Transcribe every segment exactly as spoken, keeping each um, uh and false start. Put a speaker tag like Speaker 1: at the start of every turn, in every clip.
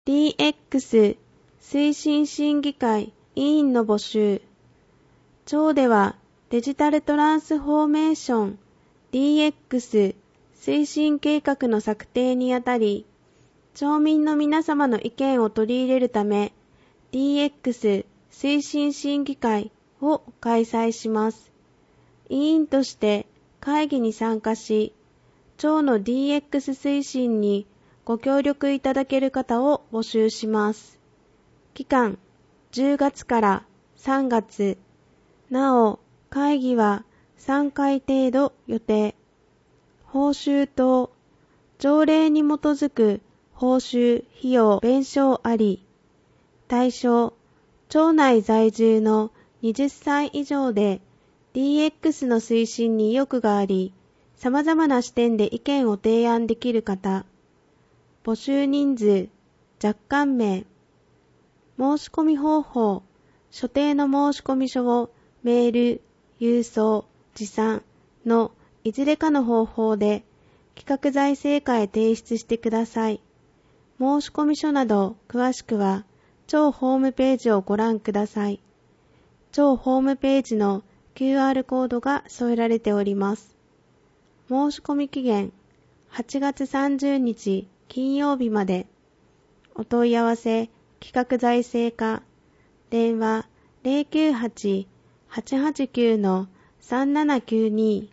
Speaker 1: ディーエックス 推進審議会委員の募集。庁ではデジタルトランスフォーメーション ディーエックス 推進計画の策定にあたり、町民の皆様の意見を取り入れるため、ディーエックス 推進審議会を開催します。委員として会議に参加し、庁の ディーエックス 推進にご協力いただける方を募集します。期間じゅうがつからさんがつ。なお、会議はさんかい程度予定。報酬等、条例に基づく報酬費用弁償あり。対象、町内在住のはたち以上で ディーエックス の推進に意欲があり、様々な視点で意見を提案できる方。募集人数、若干名。申し込み方法、所定の申込書をメール、郵送、持参のいずれかの方法で企画財政課へ提出してください。申込書など詳しくは庁ホームページをご覧ください。庁ホームページの キューアール コードが添えられております。申込期限はちがつさんじゅうにち金曜日まで。お問い合わせ企画財政課、電話 ゼロきゅうはち はちはちきゅう さんななきゅうに。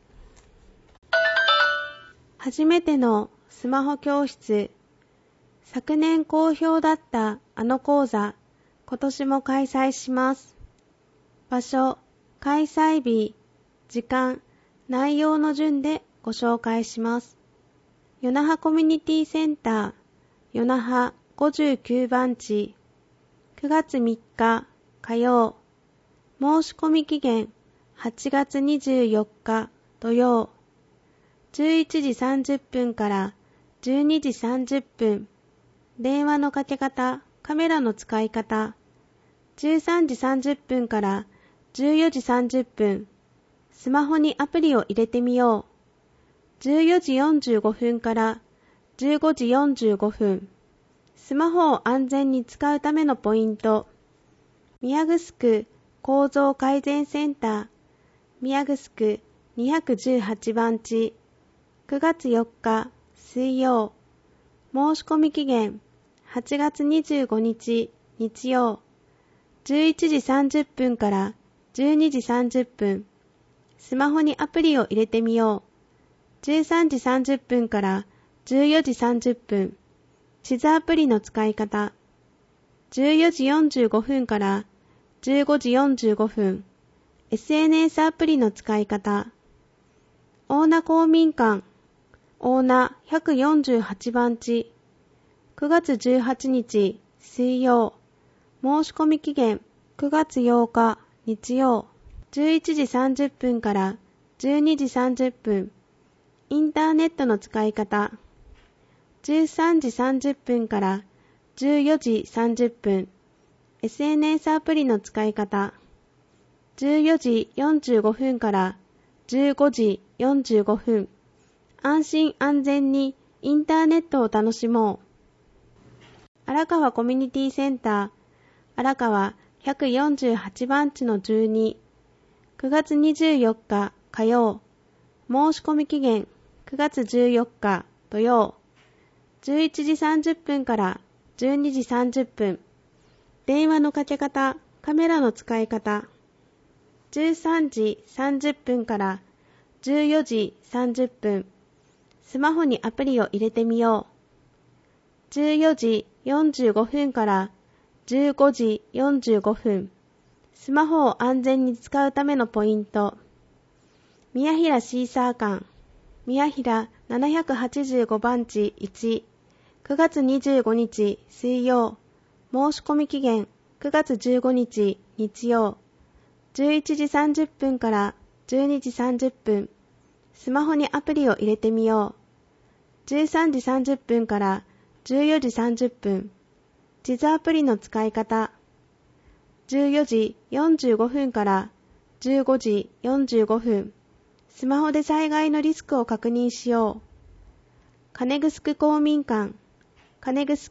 Speaker 1: 初めてのスマホ教室。昨年好評だったあの講座、今年も開催します。場所、開催日、時間、内容の順でご紹介します。与那覇コミュニティセンター、与那覇ごじゅうきゅうばんち、くがつみっか火曜。申し込み期限はちがつにじゅうよっか土曜。じゅういちじさんじゅっぷんからじゅうにじさんじゅっぷん。電話のかけ方、カメラの使い方。じゅうさんじさんじゅっぷんからじゅうよじさんじゅっぷん。スマホにアプリを入れてみよう。じゅうよじよんじゅうごふんからじゅうごじよんじゅうごふん。スマホを安全に使うためのポイント。宮城構造改善センター、宮城にひゃくじゅうはちばんち、くがつよっか水曜。申し込み期限はちがつにじゅうごにち日曜。じゅういちじさんじゅっぷんからじゅうにじさんじゅっぷん。スマホにアプリを入れてみよう。じゅうさんじさんじゅっぷんからじゅうよじさんじゅっぷん。地図アプリの使い方。じゅうよじよんじゅうごふんからじゅうごじよんじゅうごふん。エスエヌエス アプリの使い方。大名公民館、大名ひゃくよんじゅうはちばんち、くがつじゅうはちにち水曜。申し込み期限くがつようか日曜。じゅういちじさんじゅっぷんからじゅうにじさんじゅっぷん。インターネットの使い方。じゅうさんじさんじゅっぷんからじゅうよじさんじゅっぷん。エスエヌエス アプリの使い方。じゅうよじよんじゅうごふんからじゅうごじよんじゅうごふん。安心安全にインターネットを楽しもう。荒川コミュニティセンター、荒川ひゃくよんじゅうはちばんちのじゅうに。くがつにじゅうよっか火曜。申し込み期限くがつじゅうよっか土曜。じゅういちじさんじゅっぷんからじゅうにじさんじゅっぷん。電話のかけ方、カメラの使い方。じゅうさんじさんじゅっぷんからじゅうよじさんじゅっぷん。スマホにアプリを入れてみよう。じゅうよじよんじゅうごふんからじゅうごじよんじゅうごふん。スマホを安全に使うためのポイント。宮平シーサー館、宮平ななひゃくはちじゅうごばんちいち、くがつにじゅうごにち水曜。申し込み期限くがつじゅうごにち日曜。じゅういちじさんじゅっぷんからじゅうにじさんじゅっぷん。スマホにアプリを入れてみよう。じゅうさんじさんじゅっぷんからじゅうよじさんじゅっぷん。地図アプリの使い方。じゅうよじよんじゅうごふんからじゅうごじよんじゅうごふん。スマホで災害のリスクを確認しよう。金城公民館、金城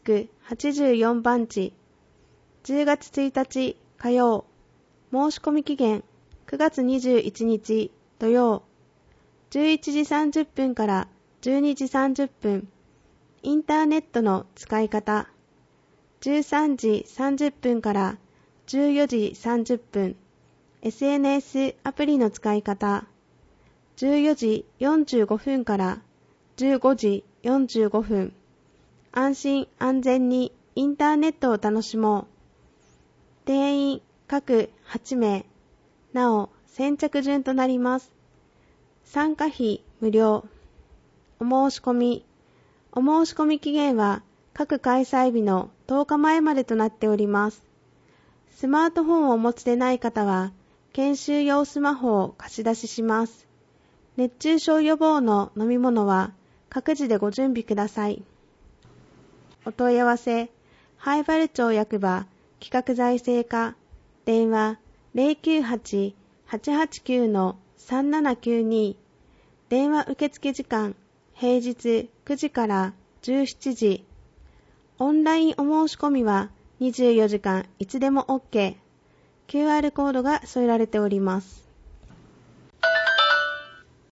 Speaker 1: はちじゅうよんばんち、じゅうがつついたち火曜、申し込み期限くがつにじゅういちにち土曜、じゅういちじさんじゅっぷんからじゅうにじさんじゅっぷん、インターネットの使い方、じゅうさんじさんじゅっぷんからじゅうよじさんじゅっぷん、エスエヌエス アプリの使い方、じゅうよじよんじゅうごふんからじゅうごじよんじゅうごふん、安心安全にインターネットを楽しもう。定員各はちめい、なお先着順となります。参加費無料。お申し込み。お申し込み期限は各開催日のとおかまえまでとなっております。スマートフォンをお持ちでない方は、研修用スマホを貸し出しします。熱中症予防の飲み物は各自でご準備ください。お問い合わせ、灰原町役場企画財政課、電話 ゼロきゅうはち はちはちきゅう さんななきゅうに、電話受付時間、平日くじからじゅうしちじ、オンラインお申し込みはにじゅうよじかんいつでも OK、キューアール コードが添えられております。